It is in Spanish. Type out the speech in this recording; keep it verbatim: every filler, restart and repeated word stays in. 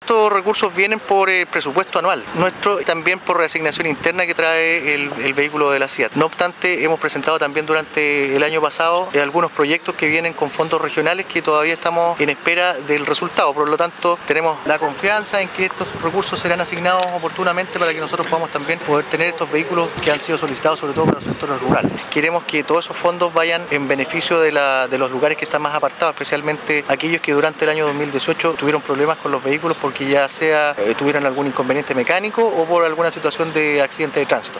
estos recursos vienen por el presupuesto anual nuestro y también por reasignación interna que trae el, el vehículo de la C I A T. No obstante, hemos presentado también durante el año pasado eh, algunos proyectos que vienen con fondos regionales que todavía estamos en espera del resultado. Por lo tanto, tenemos la confianza en que estos recursos serán asignados oportunamente para que nosotros podamos también poder tener estos vehículos que han sido solicitados sobre todo para los sectores rurales. Queremos que todos esos fondos vayan en beneficio de, la, de los lugares que están más apartados, especialmente aquellos que durante el año dos mil dieciocho tuvieron problemas con los vehículos porque ya sea eh, tuvieron algún inconveniente mecánico o por alguna situación de accidente de tránsito.